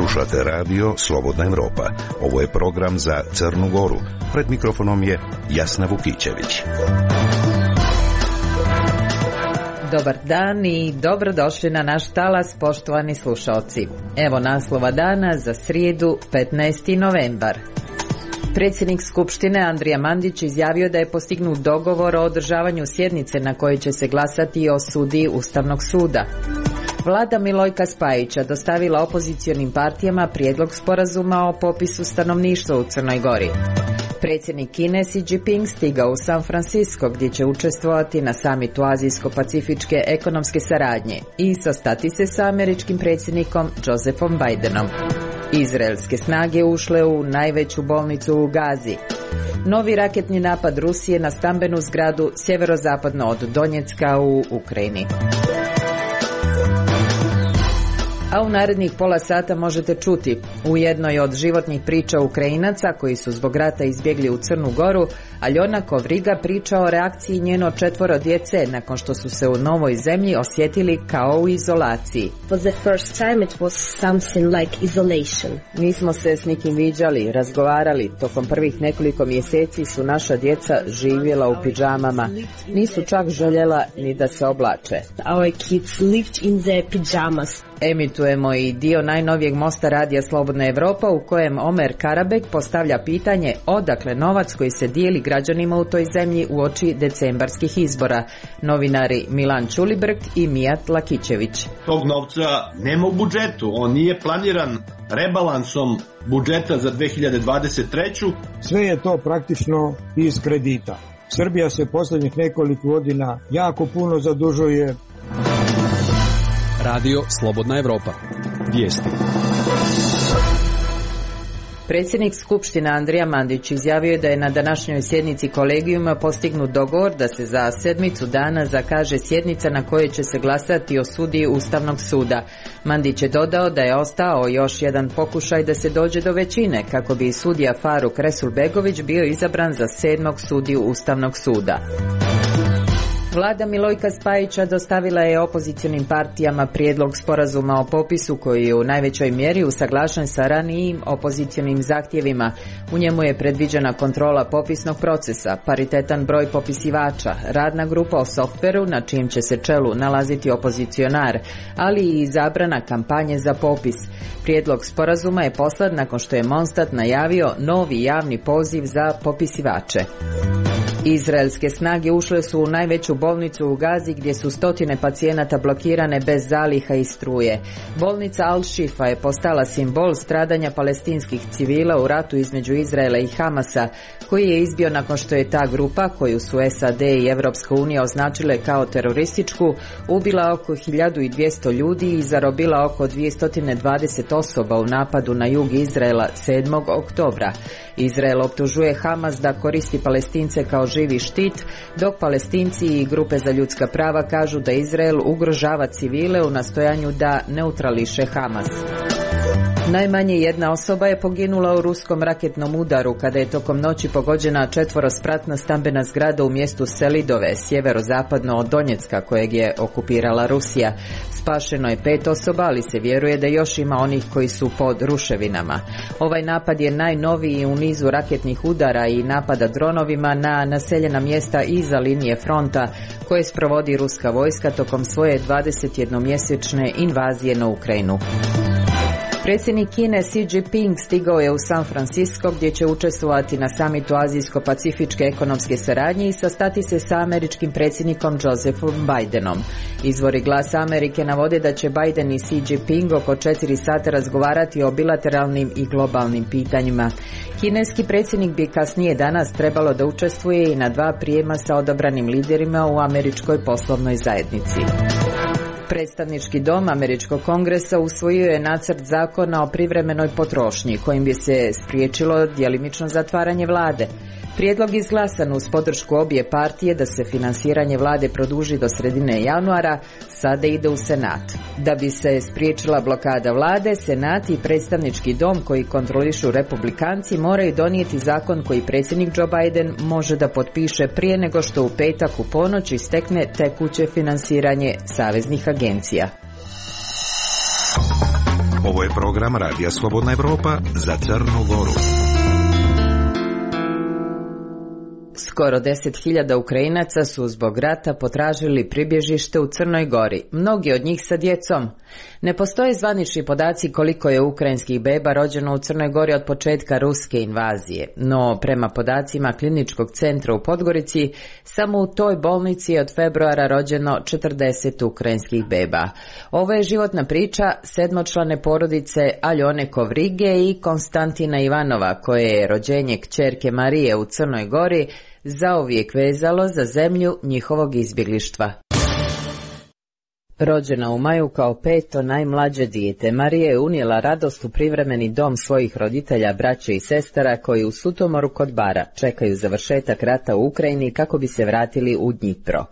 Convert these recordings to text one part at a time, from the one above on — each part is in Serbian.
Slušate radio Slobodna Evropa. Ovo je program za Crnu Goru. Pred mikrofonom je Jasna Vukićević. Dobar dan i dobrodošli na naš talas, poštovani slušalci. Evo naslova dana za srijedu, 15. novembar. Predsjednik Skupštine Andrija Mandić izjavio da je postignut dogovor o održavanju sjednice na kojoj će se glasati o sudiji Ustavnog suda. Vlada Milojka Spajića dostavila opozicionim partijama prijedlog sporazuma o popisu stanovništva u Crnoj Gori. Predsjednik Kine Xi Jinping stigao u San Francisco gdje će učestvovati na samitu Azijsko-pacifičke ekonomske saradnje i sastati se sa američkim predsjednikom Josephom Bidenom. Izraelske snage ušle u najveću bolnicu u Gazi. Novi raketni napad Rusije na stambenu zgradu sjeverozapadno od Donjecka u Ukrajini. A u narednih pola sata možete čuti u jednoj od životnih priča Ukrajinaca koji su zbog rata izbjegli u Crnu Goru, Aljona Kovriga priča o reakciji njeno 4 djece nakon što su se u novoj zemlji osjetili kao u izolaciji. For the first time it was something like isolation. Nismo se s nikim viđali, razgovarali. Tokom prvih nekoliko mjeseci su naša djeca živjela u pidžamama. Nisu čak željela ni da se oblače. Our kids lived in their pajamas. Emitujemo i dio najnovijeg mosta radija Slobodna Evropa u kojem Omer Karabek postavlja pitanje odakle novac koji se dijeli građanima u toj zemlji uoči decembarskih izbora. Novinari Milan Ćulibrk i Mijat Lakićević. Tog novca nema u budžetu, on nije planiran rebalansom budžeta za 2023. Sve je to praktično iz kredita. Srbija se posljednjih nekoliko godina jako puno zadužuje. Radio Slobodna Evropa. Vijesti. Predsjednik Skupštine Andrija Mandić izjavio je da je na današnjoj sjednici kolegijuma postignut dogovor da se za sedmicu dana zakaže sjednica na kojoj će se glasati o sudiji Ustavnog suda. Mandić je dodao da je ostao još jedan pokušaj da se dođe do većine kako bi sudija Faruk Resulbegović bio izabran za 7. sudiju Ustavnog suda. Vlada Milojka Spajića dostavila je opozicionim partijama prijedlog sporazuma o popisu koji je u najvećoj mjeri usaglašen sa ranijim opozicionim zahtjevima. U njemu je predviđena kontrola popisnog procesa, paritetan broj popisivača, radna grupa o softveru na čijem će se čelu nalaziti opozicionar, ali i zabrana kampanje za popis. Prijedlog sporazuma je poslat nakon što je Monstat najavio novi javni poziv za popisivače. Izraelske snage ušle su u najveću bolnicu u Gazi gdje su stotine pacijenata blokirane bez zaliha i struje. Bolnica Al-Shifa je postala simbol stradanja palestinskih civila u ratu između Izraela i Hamasa, koji je izbio nakon što je ta grupa, koju su SAD i Europska unija označile kao terorističku, ubila oko 1200 ljudi i zarobila oko 220 osoba u napadu na jug Izraela 7. oktobra. Izrael optužuje Hamas da koristi Palestince kao živi štit, dok Palestinci i grupe za ljudska prava kažu da Izrael ugrožava civile u nastojanju da neutrališe Hamas. Najmanje jedna osoba je poginula u ruskom raketnom udaru kada je tokom noći pogođena 4-spratna stambena zgrada u mjestu Selidove, sjeverozapadno od Donjecka kojeg je okupirala Rusija. Spašeno je 5 osoba, ali se vjeruje da još ima onih koji su pod ruševinama. Ovaj napad je najnoviji u nizu raketnih udara i napada dronovima na naseljena mjesta iza linije fronta koje sprovodi ruska vojska tokom svoje 21-mjesečne invazije na Ukrajinu. Predsjednik Kine Xi Jinping stigao je u San Francisco gdje će učestvovati na samitu Azijsko-pacifičke ekonomske saradnje i sastati se sa američkim predsjednikom Josephom Bidenom. Izvori Glasa Amerike navode da će Biden i Xi Jinping oko 4 sata razgovarati o bilateralnim i globalnim pitanjima. Kineski predsjednik bi kasnije danas trebalo da učestvuje i na 2 prijema sa odabranim liderima u američkoj poslovnoj zajednici. Predstavnički dom Američkog kongresa usvojio je nacrt zakona o privremenoj potrošnji kojim bi se spriječilo djelimično zatvaranje vlade. Prijedlog izglasan uz podršku obje partije da se finansiranje vlade produži do sredine januara sada ide u Senat. Da bi se spriječila blokada vlade, Senat i predstavnički dom koji kontrolišu republikanci moraju donijeti zakon koji predsjednik Joe Biden može da potpiše prije nego što u petak u ponoć istekne tekuće finansiranje saveznih agencija. Ovo je program Radija Slobodna Evropa za Crnu Goru. Skoro 10.000 Ukrajinaca su zbog rata potražili pribježište u Crnoj Gori, mnogi od njih sa djecom. Ne postoje zvanični podaci koliko je ukrajinskih beba rođeno u Crnoj Gori od početka ruske invazije, no prema podacima Kliničkog centra u Podgorici, samo u toj bolnici je od februara rođeno 40 ukrajinskih beba. Ovo je životna priča sedmočlane porodice Aljone Kovrige i Konstantina Ivanova, koje je rođenje kćerke Marije u Crnoj Gori zauvijek vezalo za zemlju njihovog izbjeglištva. Rođena u maju kao peto najmlađe dijete, Marija je unijela radost u privremeni dom svojih roditelja, braće i sestara koji u Sutomoru kod Bara čekaju završetak rata u Ukrajini kako bi se vratili u Dnjipro.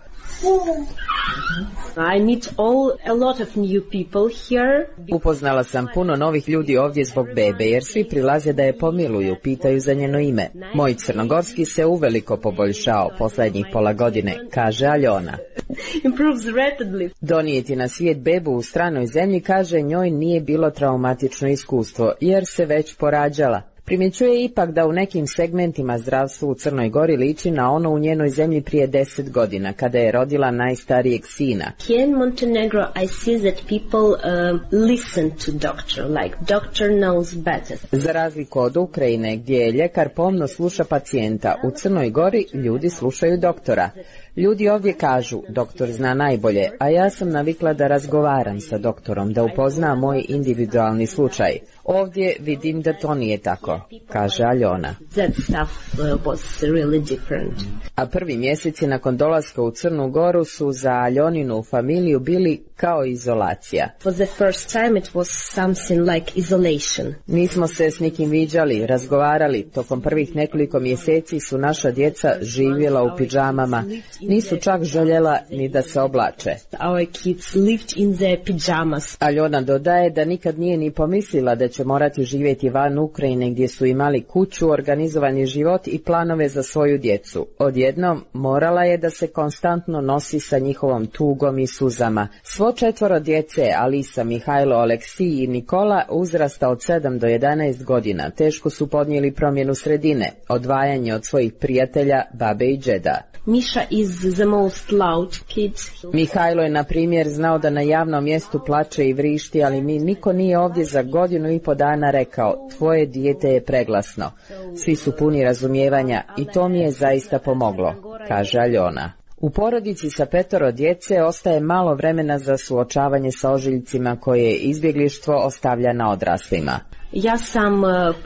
I meet a lot of new people here. Upoznala sam puno novih ljudi ovdje zbog bebe, jer svi prilaze da je pomiluju, pitaju za njeno ime. Moj crnogorski se uveliko poboljšao posljednjih pola godine, kaže Aljona. Improves rapidly. Donijeti na svijet bebu u stranoj zemlji, kaže, njoj nije bilo traumatično iskustvo, jer se već porađala. Primjećuje ipak da u nekim segmentima zdravstvo u Crnoj Gori liči na ono u njenoj zemlji prije 10 godina, kada je rodila najstarijeg sina. Here in Montenegro I see that people listen to doctor, like doctor knows better. Za razliku od Ukrajine, gdje ljekar pomno sluša pacijenta, u Crnoj Gori ljudi slušaju doktora. Ljudi ovdje kažu, doktor zna najbolje, a ja sam navikla da razgovaram sa doktorom, da upoznam moj individualni slučaj. Ovdje vidim da to nije tako, kaže Aljona. That stuff was really different. A prvi mjeseci nakon dolaska u Crnu Goru su za Aljoninu familiju bili kao izolacija. For the first time it was something like isolation. Nismo se s nikim viđali, razgovarali. Tokom prvih nekoliko mjeseci su naša djeca živjela u pidžamama. Nisu čak željela ni da se oblače. Our kids lived in their pajamas. Aljona dodaje da nikad nije ni pomislila da će morati živjeti van Ukrajine, gdje su imali kuću, organizovani život i planove za svoju djecu. Odjednom morala je da se konstantno nosi sa njihovom tugom i suzama. Svo 4 djece, Alisa, Mihajlo, Aleksij i Nikola, uzrasta od 7 do 11 godina, teško su podnijeli promjenu sredine, odvajanje od svojih prijatelja, babe i džeda. Misha is the most loud kid. Mihajlo je, na primjer, znao da na javnom mjestu plače i vrišti, ali mi niko nije ovdje za 1,5 dana rekao, tvoje dijete je preglasno. Svi su puni razumijevanja i to mi je zaista pomoglo, kaže Aljona. U porodici sa 5 djece ostaje malo vremena za suočavanje sa ožiljcima koje izbjeglištvo ostavlja na odraslima. Ja sam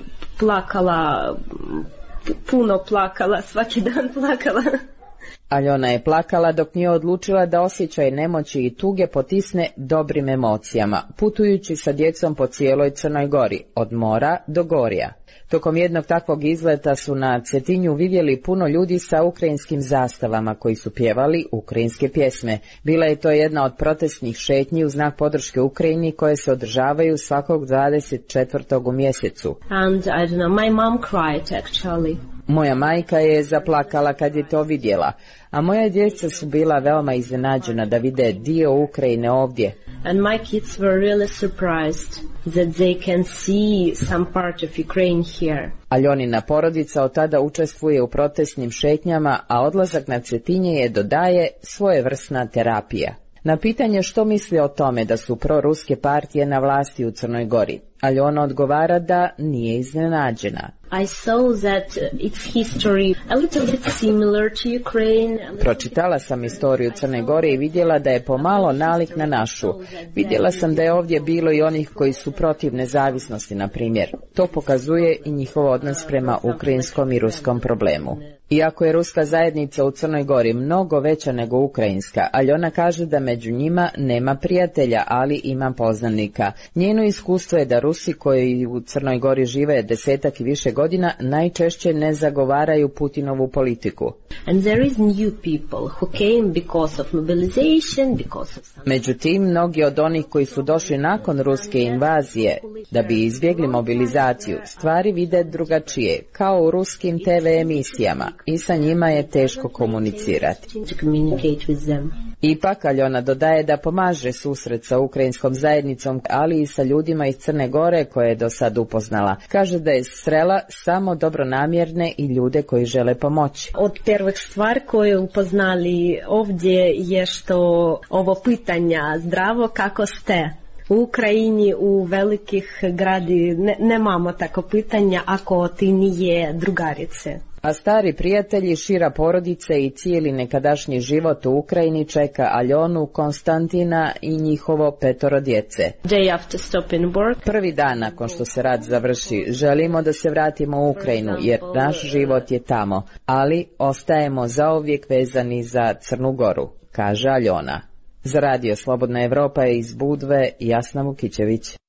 plakala, puno plakala, svaki dan plakala. Aljona je plakala dok nije odlučila da osjećaj nemoći i tuge potisne dobrim emocijama, putujući sa djecom po cijeloj Crnoj Gori, od mora do gorja. Tokom jednog takvog izleta su na Cetinju vidjeli puno ljudi sa ukrajinskim zastavama koji su pjevali ukrajinske pjesme. Bila je to jedna od protestnih šetnji u znak podrške Ukrajini koje se održavaju svakog 24. u mjesecu. And I don't know, my mom cried actually. Moja majka je zaplakala kad je to vidjela, a moja djeca su bila veoma iznenađena da vide dio Ukrajine ovdje. And my kids were really surprised that they can see some part of Ukraine here. Aljonina porodica od tada učestvuje u protestnim šetnjama, a odlazak na Cetinje je, dodaje, svojevrsna terapija. Na pitanje što misli o tome da su proruske partije na vlasti u Crnoj Gori, Aljona odgovara da nije iznenađena. I saw that its history a little bit similar to Ukraine. Pročitala sam istoriju Crne Gore i vidjela da je pomalo nalik na našu. Vidjela sam da je ovdje bilo i onih koji su protiv nezavisnosti, na primjer. To pokazuje i njihov odnos prema ukrajinskom i ruskom problemu. Iako je ruska zajednica u Crnoj Gori mnogo veća nego ukrajinska, Aljona kaže da među njima nema prijatelja, ali ima poznanika. Njeno iskustvo je da Rusi koji u Crnoj Gori žive 10 i više godina najčešće ne zagovaraju Putinovu politiku. And there is new people who came because of mobilization, because of some... Međutim, mnogi od onih koji su došli nakon ruske invazije da bi izbjegli mobilizaciju generaciju, stvari vide drugačije, kao u ruskim TV emisijama, i sa njima je teško komunicirati. Ipak, Aljona dodaje da pomaže susret sa ukrajinskom zajednicom, ali i sa ljudima iz Crne Gore koje je do sad upoznala. Kaže da je srela samo dobronamjerne i ljude koji žele pomoći. Od prvih stvari koje upoznali ovdje je što ovo pitanja zdravo kako ste. U Ukrajini, u velikih gradi nemamo tako pitanja ako ti nije drugarice. A stari prijatelji, šira porodice i cijeli nekadašnji život u Ukrajini čeka Aljonu, Konstantina i njihovo 5 djece. Prvi dan nakon što se rat završi, želimo da se vratimo u Ukrajinu jer naš život je tamo, ali ostajemo zauvijek vezani za Crnu Goru, kaže Aljona. Za Radio Slobodna Evropa je iz Budve Jasna Vukićević.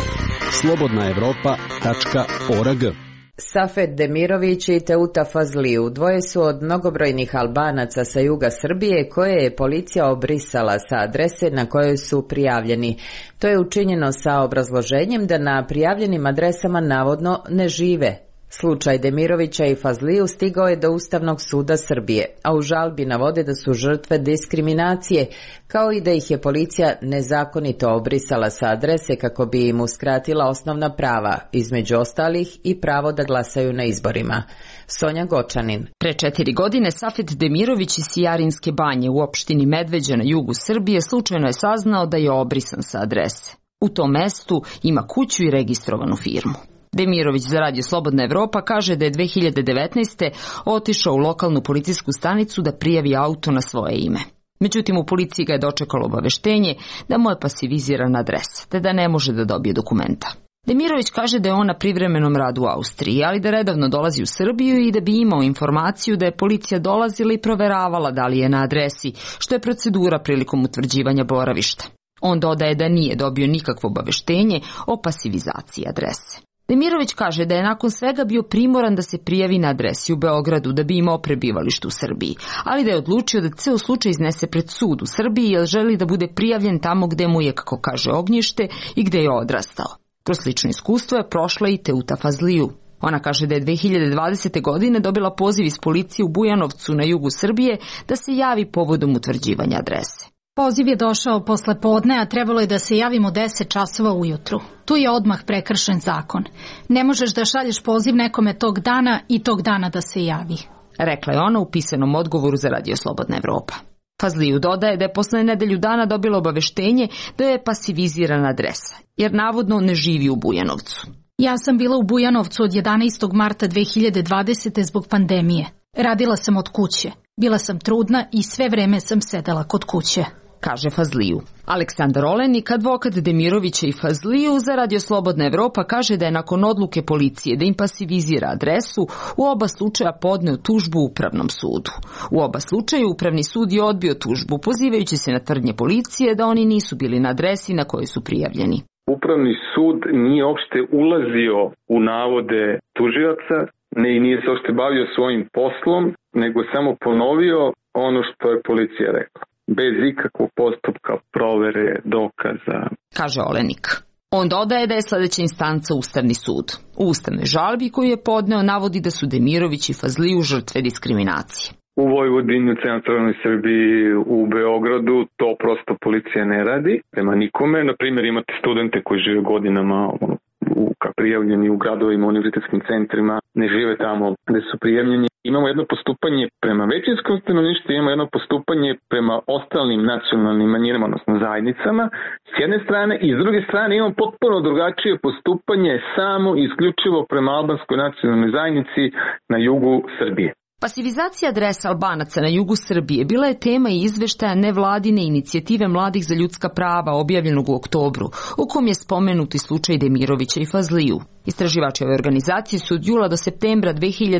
slobodnaevropa.org. Safet Demirović i Teuta Fazliju, dvoje su od mnogobrojnih Albanaca sa juga Srbije koje je policija obrisala sa adrese na kojoj su prijavljeni. To je učinjeno sa obrazloženjem da na prijavljenim adresama navodno ne žive. Slučaj Demirovića i Fazliju stigao je do Ustavnog suda Srbije, a u žalbi navode da su žrtve diskriminacije, kao i da ih je policija nezakonito obrisala sa adrese kako bi im uskratila osnovna prava, između ostalih i pravo da glasaju na izborima. Sonja Gočanin. Pre 4 godine Safet Demirović iz Sijarinske banje u opštini Medveđa na jugu Srbije slučajno je saznao da je obrisan sa adrese. U tom mestu ima kuću i registrovanu firmu. Demirović za Radio Slobodna Evropa kaže da je 2019. otišao u lokalnu policijsku stanicu da prijavi auto na svoje ime. Međutim, u policiji ga je dočekalo obaveštenje da mu je pasivizirana adresa, te da ne može da dobije dokumenta. Demirović kaže da je on na privremenom radu u Austriji, ali da redovno dolazi u Srbiju i da bi imao informaciju da je policija dolazila i proveravala da li je na adresi, što je procedura prilikom utvrđivanja boravišta. On dodaje da nije dobio nikakvo obaveštenje o pasivizaciji adrese. Demirović kaže da je nakon svega bio primoran da se prijavi na adresi u Beogradu da bi imao prebivalište u Srbiji, ali da je odlučio da ceo slučaj iznese pred sud u Srbiji jer želi da bude prijavljen tamo gde mu je, kako kaže, ognjište i gde je odrastao. Kroz slično iskustvo je prošla i Teuta Fazliju. Ona kaže da je 2020. godine dobila poziv iz policije u Bujanovcu na jugu Srbije da se javi povodom utvrđivanja adrese. Poziv je došao posle podne, a trebalo je da se javimo 10 časova ujutru. Tu je odmah prekršen zakon. Ne možeš da šalješ poziv nekome tog dana i tog dana da se javi, rekla je ona u pisanom odgovoru za Radio Slobodna Evropa. Fazliju dodaje da je posle nedelju dana dobila obaveštenje da je pasivizirana adresa, jer navodno ne živi u Bujanovcu. Ja sam bila u Bujanovcu od 11. marta 2020. zbog pandemije. Radila sam od kuće. Bila sam trudna i sve vreme sam sedela kod kuće, kaže Fazliju. Aleksandar Olenik, advokat Demirovića i Fazliju za Radio Slobodna Evropa, kaže da je nakon odluke policije da im pasivizira adresu u oba slučaja podneo tužbu Upravnom sudu. U oba slučaja Upravni sud je odbio tužbu, pozivajući se na tvrdnje policije da oni nisu bili na adresi na kojoj su prijavljeni. Upravni sud nije uopšte ulazio u navode tužioca, i nije se uopšte bavio svojim poslom, nego samo ponovio ono što je policija rekla. Bez ikakvog postupka, provere, dokaza, kaže Olenik. On dodaje da je sledeća instanca Ustavni sud. U ustavnoj žalbi koju je podneo navodi da su Demirović i Fazliju žrtve diskriminacije. U Vojvodini, u centralnoj Srbiji, u Beogradu to prosto policija ne radi. Nema nikome. Naprimjer, imate studente koji žive godinama prijavljeni u gradovima, univerzitetskim centrima, ne žive tamo gde su prijavljeni. Imamo jedno postupanje prema većinskom stanovništvu, imamo jedno postupanje prema ostalim nacionalnim manjinama, odnosno zajednicama, s jedne strane, i s druge strane imamo potpuno drugačije postupanje samo i isključivo prema albanskoj nacionalnoj zajednici na jugu Srbije. Pasivizacija adresa Albanaca na jugu Srbije bila je tema i izveštaja nevladine inicijative Mladih za ljudska prava objavljenog u oktobru, u kom je spomenuti slučaj Demirovića i Fazliju. Istraživači ove organizacije su od jula do septembra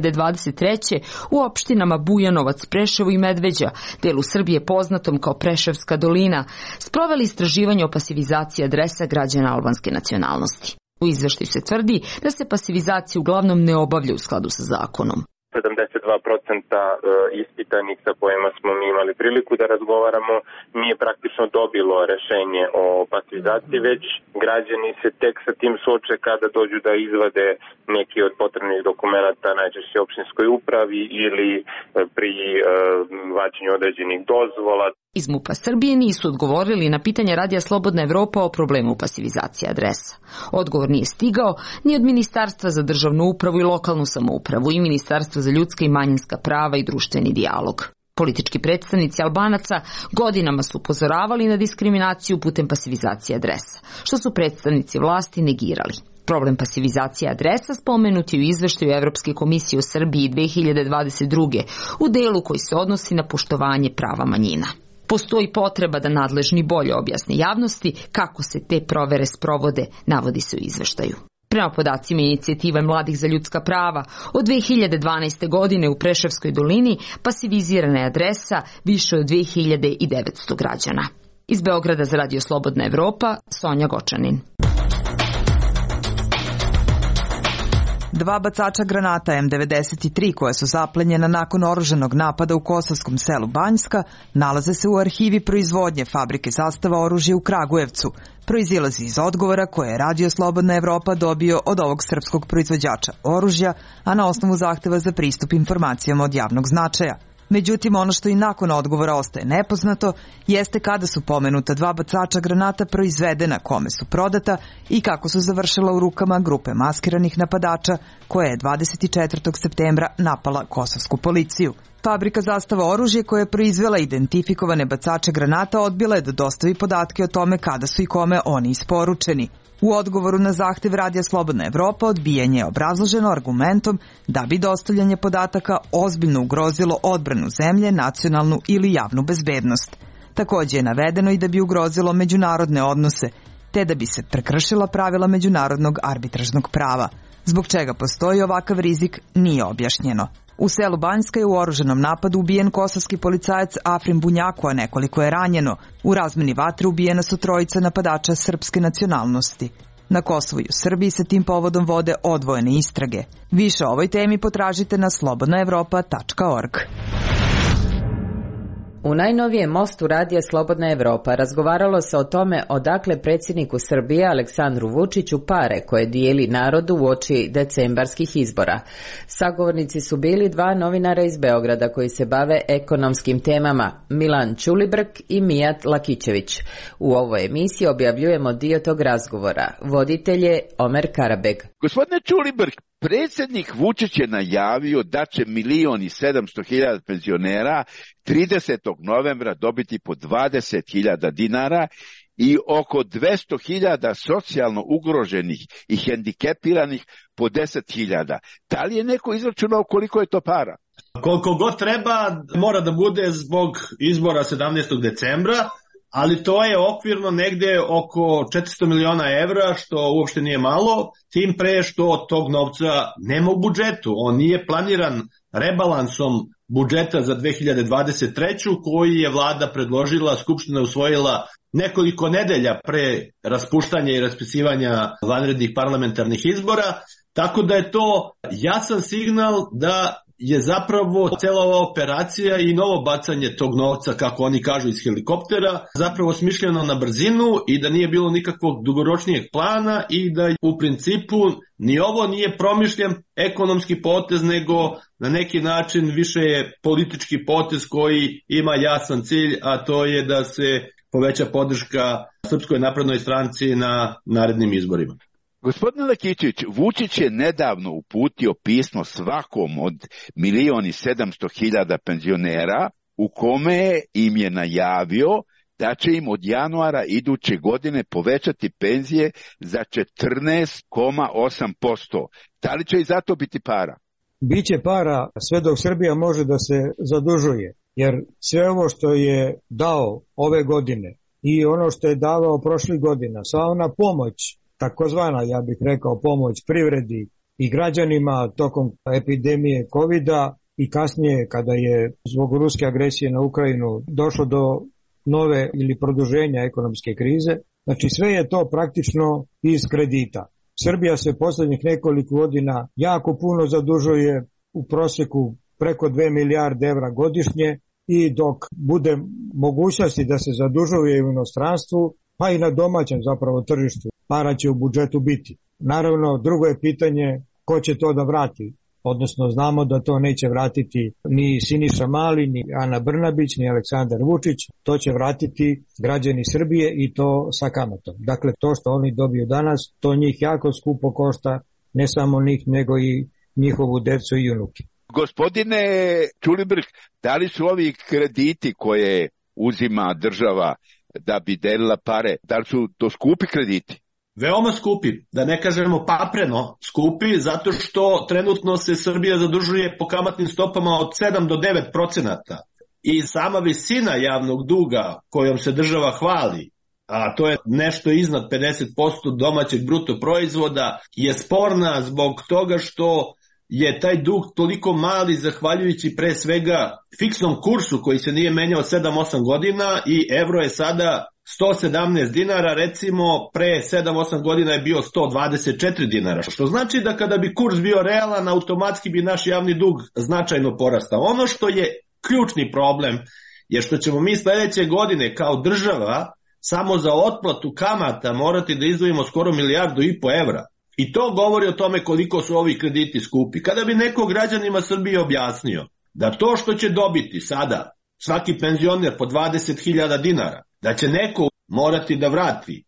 2023. u opštinama Bujanovac, Preševo i Medveđa, delu Srbije poznatom kao Preševska dolina, sproveli istraživanje o pasivizaciji adresa građana albanske nacionalnosti. U izveštaju se tvrdi da se pasivizacija uglavnom ne obavlja u skladu sa zakonom. ispitanih sa kojima smo mi imali priliku da razgovaramo nije praktično dobilo rešenje o pasivizaciji, već građani se tek sa tim suoče kada dođu da izvade neki od potrebnih dokumenta, najčešće opštinskoj upravi ili pri vađenju određenih dozvola. Iz MUP-a Srbije nisu odgovorili na pitanje Radija Slobodna Evropa o problemu pasivizacije adresa. Odgovor nije stigao ni od Ministarstva za državnu upravu i lokalnu samoupravu i Ministarstva za ljudska i manjinska prava i društveni dijalog. Politički predstavnici Albanaca godinama su upozoravali na diskriminaciju putem pasivizacije adresa, što su predstavnici vlasti negirali. Problem pasivizacije adresa spomenut je u izveštaju Evropske komisije o Srbiji 2022. u delu koji se odnosi na poštovanje prava manjina. Postoji potreba da nadležni bolje objasne javnosti kako se te provere sprovode, navodi se u izveštaju. Prema podacima Inicijative mladih za ljudska prava, od 2012. godine u Preševskoj dolini pasivizirana je adresa više od 2900 građana. Iz Beograda za Radio Slobodna Evropa, Sonja Gočanin. 2 bacača granata M93 koja su zaplenjena nakon oružanog napada u kosovskom selu Banjska nalaze se u arhivi proizvodnje fabrike Zastava oružja u Kragujevcu. Proizilazi iz odgovora koje je Radio Slobodna Evropa dobio od ovog srpskog proizvođača oružja, a na osnovu zahteva za pristup informacijama od javnog značaja. Međutim, ono što i nakon odgovora ostaje nepoznato jeste kada su pomenuta 2 bacača granata proizvedena, kome su prodata i kako su završila u rukama grupe maskiranih napadača koja je 24. septembra napala kosovsku policiju. Fabrika Zastava oružje koja je proizvela identifikovane bacače granata odbila je da dostavi podatke o tome kada su i kome oni isporučeni. U odgovoru na zahtev Radija Slobodna Evropa odbijanje je obrazloženo argumentom da bi dostavljanje podataka ozbiljno ugrozilo odbranu zemlje, nacionalnu ili javnu bezbednost. Takođe je navedeno i da bi ugrozilo međunarodne odnose, te da bi se prekršila pravila međunarodnog arbitražnog prava. Zbog čega postoji ovakav rizik nije objašnjeno. U selu Banjska je u oružanom napadu ubijen kosovski policajac Afrim Bunjaku, a nekoliko je ranjeno. U razmeni vatre ubijena su 3 napadača srpske nacionalnosti. Na Kosovu i u Srbiji se tim povodom vode odvojene istrage. Više o ovoj temi potražite na slobodnaevropa.org. U najnovijem mostu Radija Slobodna Evropa razgovaralo se o tome odakle predsjedniku Srbije Aleksandru Vučiću pare koje dijeli narodu uoči decembarskih izbora. Sagovornici su bili 2 novinara iz Beograda koji se bave ekonomskim temama, Milan Ćulibrk i Mijat Lakićević. U ovoj emisiji objavljujemo dio tog razgovora. Voditelj je Omer Karabeg. Gospodine Ćulibrk, predsjednik Vučić je najavio da će 1.700.000 penzionera 30. novembra dobiti po 20.000 dinara i oko 200.000 socijalno ugroženih i hendikepiranih po 10.000. Da li je neko izračunao koliko je to para? Koliko god treba, mora da bude zbog izbora 17. decembra, ali to je okvirno negde oko 400 miliona evra, što uopšte nije malo, tim pre što tog novca nema u budžetu. On nije planiran rebalansom budžeta za 2023. koji je vlada predložila, Skupština usvojila nekoliko nedelja pre raspuštanja i raspisivanja vanrednih parlamentarnih izbora, tako da je to jasan signal da je zapravo cela ova operacija i novo bacanje tog novca, kako oni kažu, iz helikoptera, zapravo smišljeno na brzinu i da nije bilo nikakvog dugoročnijeg plana i da u principu ni ovo nije promišljen ekonomski potez, nego na neki način više je politički potez koji ima jasan cilj, a to je da se poveća podrška Srpskoj naprednoj stranci na narednim izborima. Gospodine Lakićević, Vučić je nedavno uputio pismo svakom od 1.700.000 penzionera u kome im je najavio da će im od januara iduće godine povećati penzije za 14,8%. Da li će i zato biti para? Biće para sve dok Srbija može da se zadužuje, jer sve ovo što je dao ove godine i ono što je davao prošlih godina, sva ona pomoć, takozvana, ja bih rekao, pomoć privredi i građanima tokom epidemije COVID-a i kasnije kada je zbog ruske agresije na Ukrajinu došlo do nove ili produženja ekonomske krize. Znači sve je to praktično iz kredita. Srbija se poslednjih nekoliko godina jako puno zadužuje u prosjeku preko 2 milijarde evra godišnje i dok bude mogućnosti da se zadužuje u inostranstvu, pa i na domaćem zapravo tržištu, para će u budžetu biti. Naravno, drugo je pitanje ko će to da vrati. Odnosno, znamo da to neće vratiti ni Siniša Mali, ni Ana Brnabić, ni Aleksandar Vučić. To će vratiti građani Srbije i to sa kamatom. Dakle, to što oni dobiju danas, to njih jako skupo košta, ne samo njih, nego i njihovu decu i unuke. Gospodine Ćulibrk, da li su ovi krediti koje uzima država da bi delila pare, da li su to skupi krediti? Veoma skupi, da ne kažemo papreno skupi, zato što trenutno se Srbija zadužuje po kamatnim stopama od 7 do 9%. I sama visina javnog duga kojom se država hvali, a to je nešto iznad 50% domaćeg bruto proizvoda, je sporna zbog toga što je taj dug toliko mali zahvaljujući pre svega fiksnom kursu koji se nije menjao 7-8 godina i evro je sada 117 dinara, recimo pre 7-8 godina je bio 124 dinara, što znači da kada bi kurs bio realan, automatski bi naš javni dug značajno porastao. Ono što je ključni problem je što ćemo mi sledeće godine kao država samo za otplatu kamata morati da izdvojimo skoro 1,5 milijardu evra. I to govori o tome koliko su ovi krediti skupi. Kada bi neko građanima Srbije objasnio da to što će dobiti sada svaki penzioner po 20.000 dinara, da će neko morati da vrati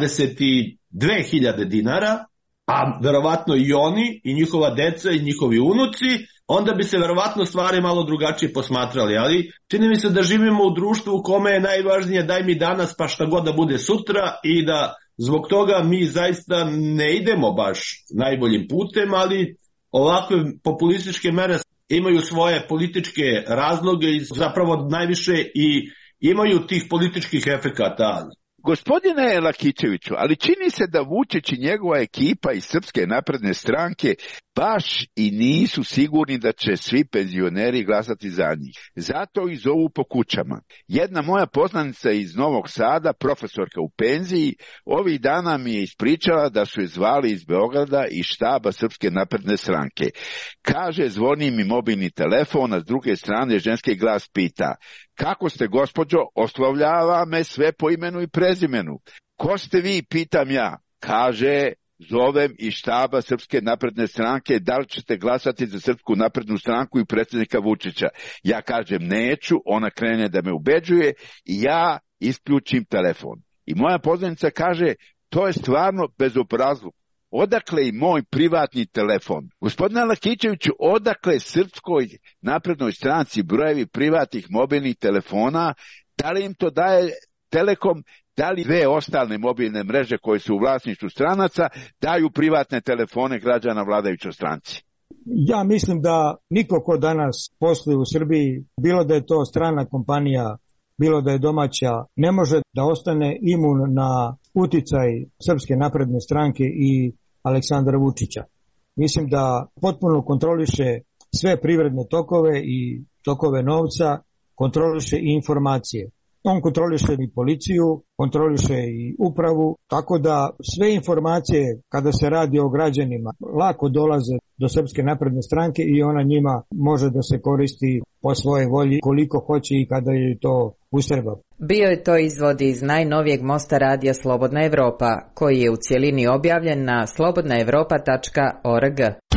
22.000 dinara, a verovatno i oni, i njihova deca, i njihovi unuci, onda bi se verovatno stvari malo drugačije posmatrali. Ali čini mi se da živimo u društvu u kome je najvažnije daj mi danas pa šta god da bude sutra i da zbog toga mi zaista ne idemo baš najboljim putem, ali ovakve populističke mere imaju svoje političke razloge i zapravo najviše i imaju tih političkih efekata. Gospodine Lakićeviću, ali čini se da Vučić i njegova ekipa iz Srpske napredne stranke baš i nisu sigurni da će svi penzioneri glasati za njih. Zato ih zovu po kućama. Jedna moja poznanica iz Novog Sada, profesorka u penziji, ovih dana mi je ispričala da su je zvali iz Beograda i štaba Srpske napredne stranke. Kaže, zvoni mi mobilni telefon, a s druge strane ženski glas pita: kako ste, gospođo? Oslovljava me sve po imenu i prezimenu. Ko ste vi, pitam ja. Kaže, zovem iz štaba Srpske napredne stranke, da li ćete glasati za Srpsku naprednu stranku i predsjednika Vučića? Ja kažem neću, ona krene da me ubeđuje i ja isključim telefon. I moja poznanica kaže, to je stvarno bezobrazluk. Odakle i moj privatni telefon? Gospodine Lakićeviću, odakle Srpskoj naprednoj stranci brojevi privatnih mobilnih telefona? Da li im to daje Telekom? Da li dve ostale mobilne mreže koje su u vlasništvu stranaca daju privatne telefone građana vladajućoj stranci? Ja mislim da niko ko danas posluje u Srbiji, bilo da je to strana kompanija, bilo da je domaća, ne može da ostane imun na uticaj Srpske napredne stranke i Aleksandra Vučića. Mislim da potpuno kontroliše sve privredne tokove i tokove novca, kontroliše i informacije. On kontroliše i policiju, kontroliše i upravu, tako da sve informacije kada se radi o građanima lako dolaze do Srpske napredne stranke i ona njima može da se koristi po svojoj volji koliko hoće i kada je to ustreba. Bio je to izvod iz najnovijeg mosta radija Slobodna Evropa, koji je u cijelini objavljen na slobodnaevropa.org.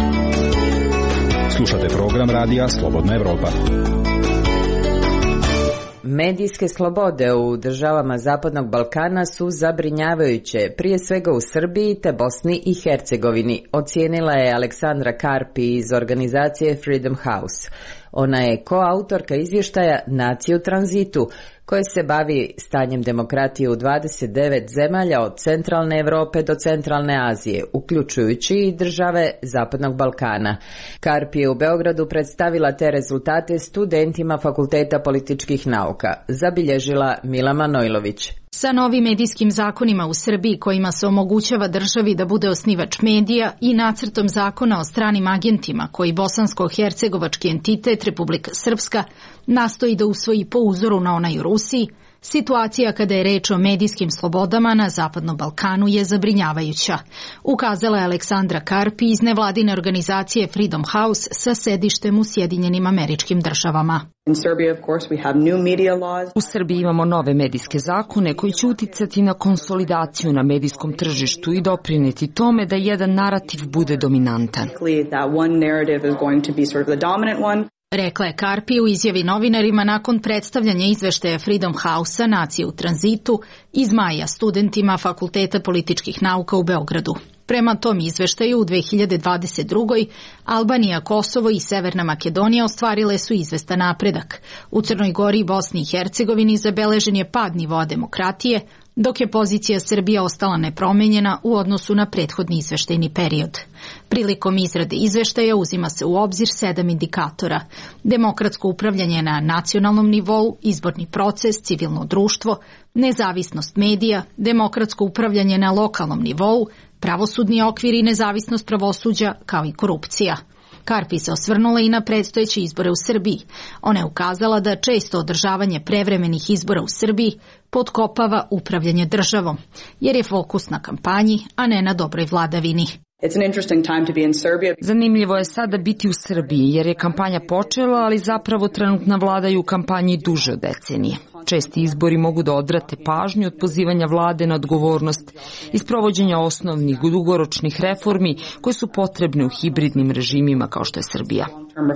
Slušate program radija Slobodna Evropa. Medijske slobode u državama Zapadnog Balkana su zabrinjavajuće, prije svega u Srbiji te Bosni i Hercegovini, ocijenila je Aleksandra Karpi iz organizacije Freedom House. Ona je koautorka izvještaja Nacije u tranzitu, koje se bavi stanjem demokratije u 29 zemalja od centralne Evrope do centralne Azije, uključujući i države Zapadnog Balkana. Karpi je u Beogradu predstavila te rezultate studentima Fakulteta političkih nauka, zabilježila Mila Manojlović. Sa novim medijskim zakonima u Srbiji kojima se omogućava državi da bude osnivač medija i nacrtom zakona o stranim agentima koji bosansko-hercegovački entitet Republika Srpska nastoji da usvoji po uzoru na onaj u Rusiji, Situacija kada je reč o medijskim slobodama na Zapadnom Balkanu je zabrinjavajuća, ukazala je Aleksandra Karpi iz nevladine organizacije Freedom House sa sedištem u Sjedinjenim Američkim Državama. U Srbiji imamo nove medijske zakone koji će uticati na konsolidaciju na medijskom tržištu i doprineti tome da jedan narativ bude dominantan. Rekla je Karpi u izjavi novinarima nakon predstavljanja izveštaja Freedom House-a Nacije u tranzitu iz maja studentima Fakulteta političkih nauka u Beogradu. Prema tom izveštaju u 2022. Albanija, Kosovo i Severna Makedonija ostvarile su izvestan napredak. U Crnoj Gori i Bosni i Hercegovini zabeležen je pad nivoa demokratije, dok je pozicija Srbije ostala nepromenjena u odnosu na prethodni izveštajni period. Prilikom izrade izveštaja uzima se u obzir 7 indikatora: demokratsko upravljanje na nacionalnom nivou, izborni proces, civilno društvo, nezavisnost medija, demokratsko upravljanje na lokalnom nivou, pravosudni okvir i nezavisnost pravosuđa, kao i korupcija. Karpi se osvrnula i na predstojeće izbore u Srbiji. Ona je ukazala da često održavanje prevremenih izbora u Srbiji potkopava upravljanje državom, jer je fokus na kampanji, a ne na dobroj vladavini. Zanimljivo je sada biti u Srbiji, jer je kampanja počela, ali zapravo trenutna vlada je u kampanji duže od decenije. Česti izbori mogu da odvrate pažnju od pozivanja vlade na odgovornost i sprovođenja osnovnih dugoročnih reformi koje su potrebne u hibridnim režimima kao što je Srbija.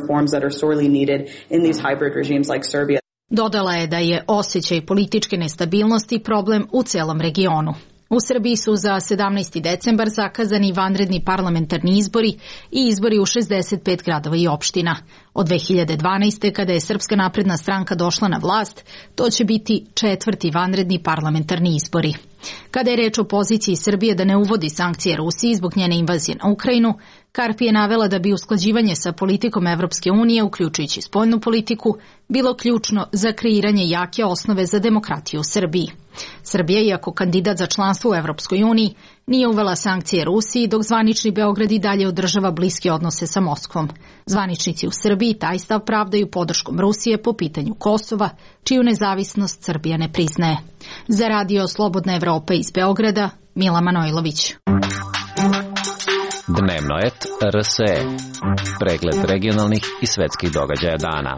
Dodala je da je osjećaj političke nestabilnosti problem u celom regionu. U Srbiji su za 17. decembar zakazani vanredni parlamentarni izbori i izbori u 65 gradova i opština. Od 2012. kada je Srpska napredna stranka došla na vlast, to će biti 4. vanredni parlamentarni izbori. Kada je reč o poziciji Srbije da ne uvodi sankcije Rusiji zbog njene invazije na Ukrajinu, Karpi je navela da bi usklađivanje sa politikom Evropske unije, uključujući spoljnu politiku, bilo ključno za kreiranje jake osnove za demokratiju u Srbiji. Srbija, iako kandidat za članstvo u Evropskoj uniji, nije uvela sankcije Rusiji, dok zvanični Beograd i dalje održava bliske odnose sa Moskvom. Zvaničnici u Srbiji taj stav pravdaju podrškom Rusije po pitanju Kosova, čiju nezavisnost Srbija ne priznaje. Za Radio Slobodna Evropa iz Beograda, Mila Manojlović. Dnevno et RSE. Pregled regionalnih i svetskih događaja dana.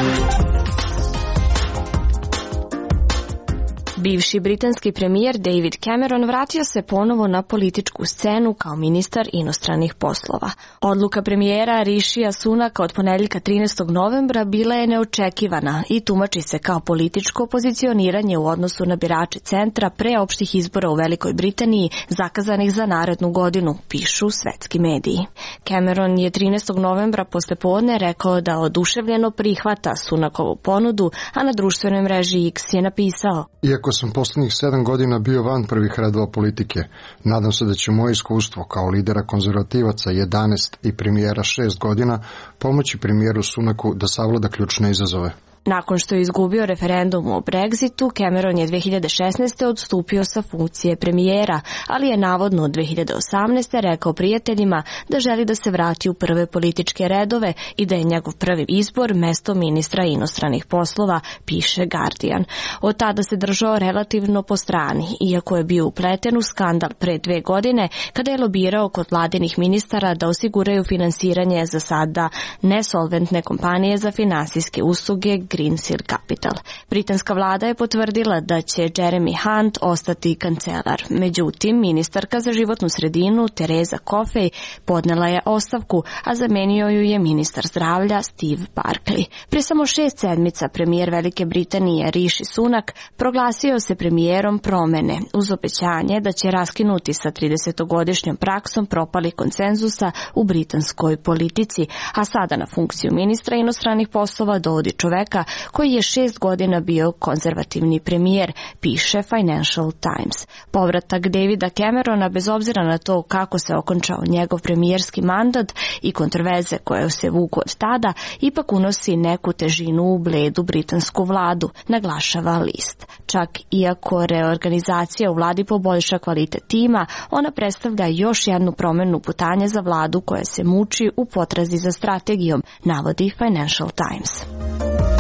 Bivši britanski premijer David Cameron vratio se ponovo na političku scenu kao ministar inostranih poslova. Odluka premijera Rishija Sunaka od ponedeljka 13. novembra bila je neočekivana i tumači se kao političko pozicioniranje u odnosu na birače centra pre opštih izbora u Velikoj Britaniji zakazanih za narednu godinu, pišu svetski mediji. Cameron je 13. novembra posle podne rekao da oduševljeno prihvata Sunakovu ponudu, a na društvenoj mreži X je napisao: Iako sam poslednjih 7 godina bio van prvih redova politike, nadam se da će moje iskustvo kao lidera konzervativaca 11 i premijera 6 godina pomoći premijeru Sunaku da savlada ključne izazove. Nakon što je izgubio referendum o Brexitu, Cameron je 2016. odstupio sa funkcije premijera, ali je navodno od 2018. rekao prijateljima da želi da se vrati u prve političke redove i da je njegov prvi izbor mesto ministra inostranih poslova, piše Guardian. Od tada se držao relativno po strani, iako je bio upleten u skandal pre 2 godine, kada je lobirao kod vladinih ministara da osiguraju finansiranje za sada nesolventne kompanije za finansijske usluge Greensill Capital. Britanska vlada je potvrdila da će Jeremy Hunt ostati kancelar. Međutim, ministarka za životnu sredinu Teresa Coffey podnela je ostavku, a zamenio ju je ministar zdravlja Steve Barclay. Pre samo 6 sedmica premijer Velike Britanije Rishi Sunak proglasio se premijerom promene uz obećanje da će raskinuti sa 30-godišnjom praksom propalih konsenzusa u britanskoj politici, a sada na funkciju ministra inostranih poslova dovodi čoveka koji je 6 godina bio konzervativni premijer, piše Financial Times. Povratak Davida Camerona, bez obzira na to kako se okončao njegov premijerski mandat i kontroverze koje se vuku od tada, ipak unosi neku težinu u bledu britansku vladu, naglašava list. Čak iako reorganizacija u vladi poboljša kvalitet tima, ona predstavlja još jednu promenu putanja za vladu koja se muči u potrazi za strategijom, navodi Financial Times.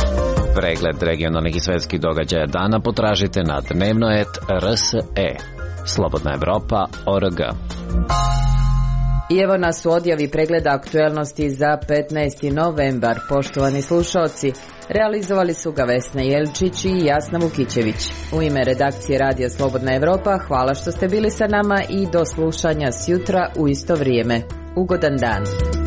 Pregled regionalnih i svetskih događaja dana potražite na dnevnoet.rse. Slobodna Evropa.org. I evo nas u odjavi pregleda aktuelnosti za 15. novembar. Poštovani slušalci, realizovali su ga Vesna Jelčić i Jasna Vukićević. U ime redakcije Radija Slobodna Evropa, hvala što ste bili sa nama i do slušanja sjutra u isto vrijeme. Ugodan dan.